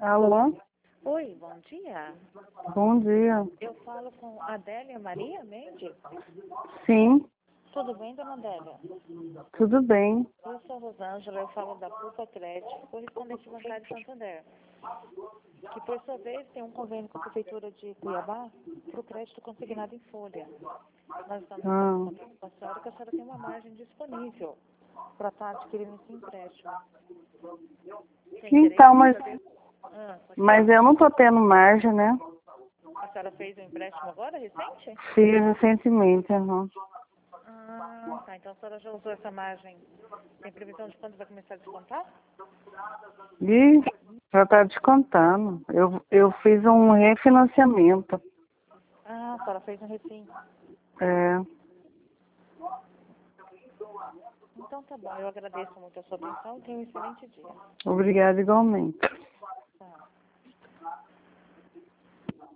Alô? Oi, bom dia. Bom dia. Eu falo com a Adélia Maria Mendes. Sim, Tudo bem, dona Adélia? tudo bem. Eu sou a Rosângela, eu falo da Pulpa Crédito, correspondente bancário de Santander, que por sua vez tem um convênio com a Prefeitura de Cuiabá para o crédito consignado em folha. Nós estamos entrando em contato com a senhora que a senhora tem uma margem disponível para estar adquirindo esse empréstimo. Tem interesse Então, em mas, fazer? Pode mas falar. eu não tô tendo margem, né? A senhora fez um empréstimo agora, recente? Fiz recentemente, aham. Tá. Então a senhora já usou essa margem. Tem previsão de quando vai começar a descontar? E já tá descontando. Eu fiz um refinanciamento. A senhora fez um recém. É, Então tá bom, eu agradeço muito a sua atenção e tenha um excelente dia. obrigada igualmente. Tá.